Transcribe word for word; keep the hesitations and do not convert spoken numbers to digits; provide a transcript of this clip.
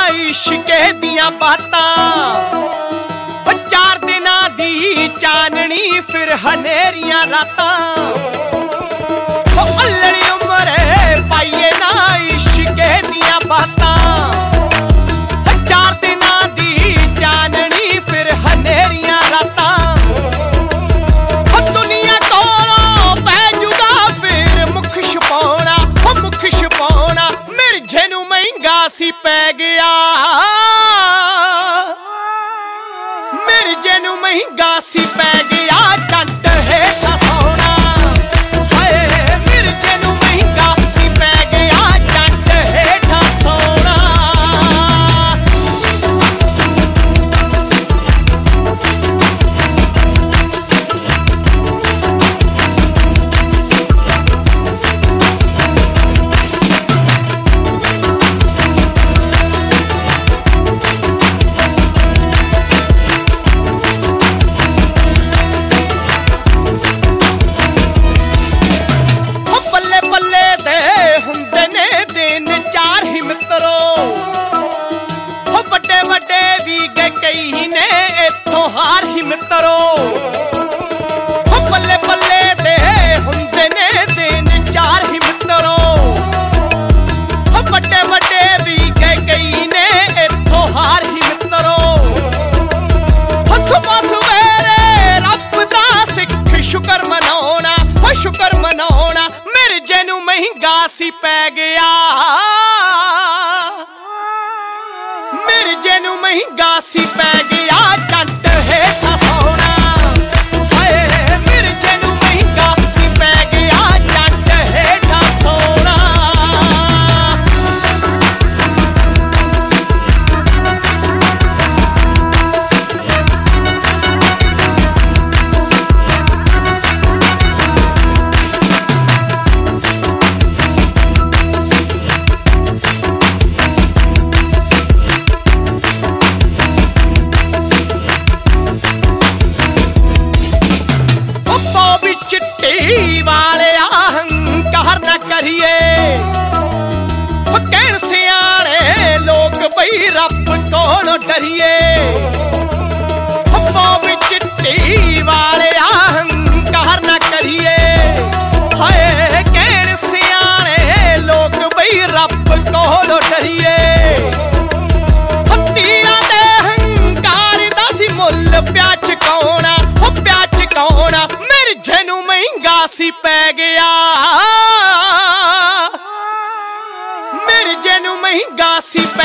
इश्के दियां बातां चार दिनां दी चाननी फिर हनेरियां रातां अल्लड़ी उमरे पाइए ना इश्के दियां बातां चार दिनां दी चाननी फिर हनेरियां रातां दुनिया कोलों पै जुगा फिर मुख छपाउणा मुख छपाउणा मिर्जे नूं महंगा सी पै गया मिर्जे नूं महंगा सी पै गया जंट हेठा सोना हाय मिर्जे नूं महंगा सी पै गया जंट हेठा सोना शुकर मनाउणा मिर्जे नूं महंगा सी पै गया मिर्जे नूं महंगा सी पै गया जंट हेठा सोना हाय मिर्जे नूं महंगा सी पै गया जंट हेठा सोना वाले अहंकार न करिए कहण सियाणे लोग बई रब कोलों डरिए चिट्टी वाले अहंकार न करिए हाय कहण सियाणे लोग बई रब कोलों डरिए तीरां दे अहंकार दा सी मुल प्या चुकाउणा प्या चुकाउणा मिर्जे नूं महंगा सी पै गया मिर्जे नूं महंगा सी